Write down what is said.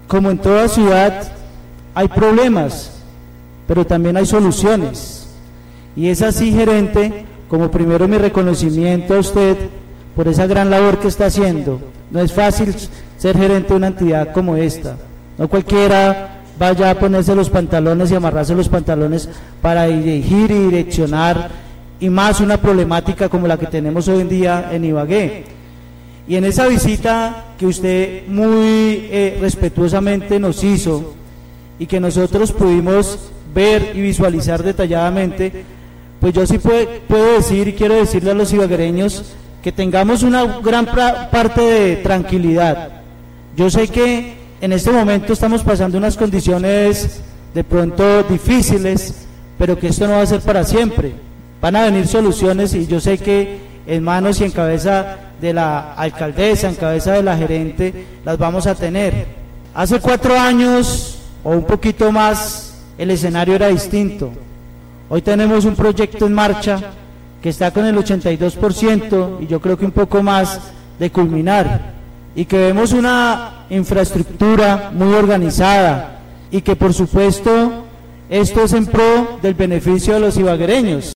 como en toda ciudad, hay problemas, pero también hay soluciones. Y es así, gerente, como primero mi reconocimiento a usted por esa gran labor que está haciendo. No es fácil ser gerente de una entidad como esta. No cualquiera vaya a ponerse los pantalones y amarrarse los pantalones para dirigir y direccionar, y más una problemática como la que tenemos hoy en día en Ibagué. Y en esa visita que usted muy respetuosamente nos hizo y que nosotros pudimos ver y visualizar detalladamente, pues yo sí puedo decir y quiero decirle a los ibaguereños que tengamos una gran parte de tranquilidad. Yo sé que en este momento estamos pasando unas condiciones de pronto difíciles, pero que esto no va a ser para siempre. Van a venir soluciones y yo sé que en manos y en cabeza de la alcaldesa, en cabeza de la gerente, las vamos a tener. Hace 4 años o un poquito más el escenario era distinto. Hoy tenemos un proyecto en marcha que está con el 82% y yo creo que un poco más de culminar, y que vemos una infraestructura muy organizada y que por supuesto esto es en pro del beneficio de los ibaguereños.